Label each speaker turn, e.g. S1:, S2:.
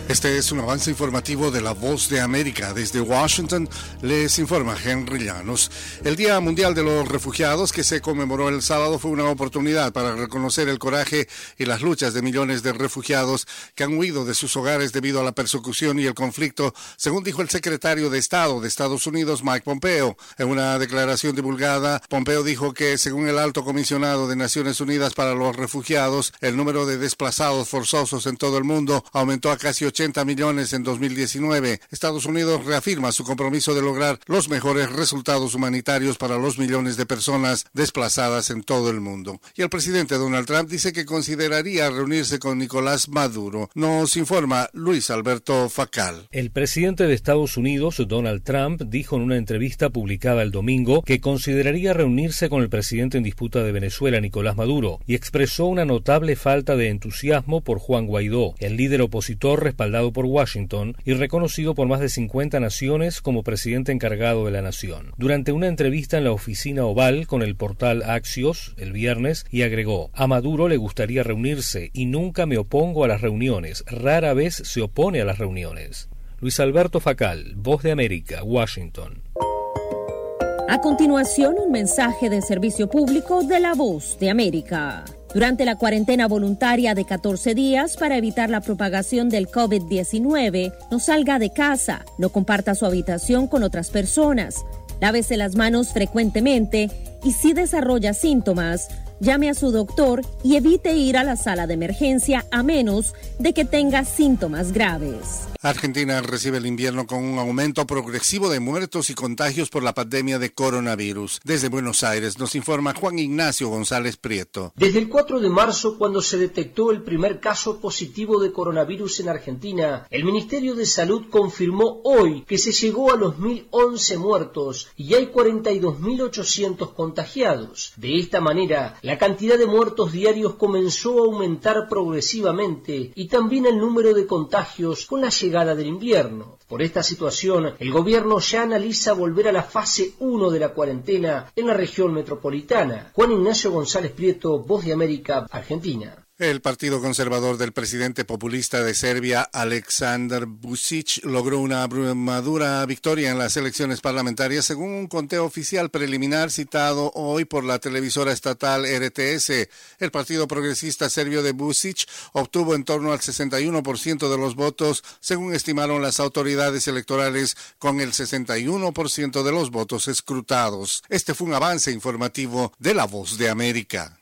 S1: Este es un avance informativo de La Voz de América. Desde Washington les informa Henry Llanos. El Día Mundial de los Refugiados, que se conmemoró el sábado, fue una oportunidad para reconocer el coraje y las luchas de millones de refugiados que han huido de sus hogares debido a la persecución y el conflicto, según dijo el secretario de Estado de Estados Unidos, Mike Pompeo. En una declaración divulgada, Pompeo dijo que, según el Alto Comisionado de Naciones Unidas para los Refugiados, el número de desplazados forzosos en todo el mundo aumentó a casi 80 millones en 2019. Estados Unidos reafirma su compromiso de lograr los mejores resultados humanitarios para los millones de personas desplazadas en todo el mundo. Y el presidente Donald Trump dice que consideraría reunirse con Nicolás Maduro. Nos informa Luis Alberto Facal.
S2: El presidente de Estados Unidos, Donald Trump, dijo en una entrevista publicada el domingo que consideraría reunirse con el presidente en disputa de Venezuela, Nicolás Maduro, y expresó una notable falta de entusiasmo por Juan Guaidó, el líder opositor respaldado por Washington y reconocido por más de 50 naciones como presidente encargado de la nación. Durante una entrevista en la oficina Oval con el portal Axios el viernes, y agregó: a Maduro le gustaría reunirse y nunca me opongo a las reuniones, rara vez se opone a las reuniones. Luis Alberto Facal, Voz de América, Washington.
S3: A continuación, un mensaje de servicio público de La Voz de América. Durante la cuarentena voluntaria de 14 días para evitar la propagación del COVID-19, no salga de casa, no comparta su habitación con otras personas, lávese las manos frecuentemente y si desarrolla síntomas, llame a su doctor y evite ir a la sala de emergencia a menos de que tenga síntomas graves.
S1: Argentina recibe el invierno con un aumento progresivo de muertos y contagios por la pandemia de coronavirus. Desde Buenos Aires nos informa Juan Ignacio González Prieto.
S4: Desde el 4 de marzo, cuando se detectó el primer caso positivo de coronavirus en Argentina, el Ministerio de Salud confirmó hoy que se llegó a los 1.011 muertos y hay 42.800 contagiados. De esta manera, la cantidad de muertos diarios comenzó a aumentar progresivamente y también el número de contagios con la llegada del invierno. Por esta situación, el gobierno ya analiza volver a la fase 1 de la cuarentena en la región metropolitana. Juan Ignacio González Prieto, Voz de América, Argentina.
S1: El partido conservador del presidente populista de Serbia, Aleksandar Vučić, logró una abrumadora victoria en las elecciones parlamentarias, según un conteo oficial preliminar citado hoy por la televisora estatal RTS. El partido progresista serbio de Vučić obtuvo en torno al 61% de los votos, según estimaron las autoridades electorales, con el 61% de los votos escrutados. Este fue un avance informativo de La Voz de América.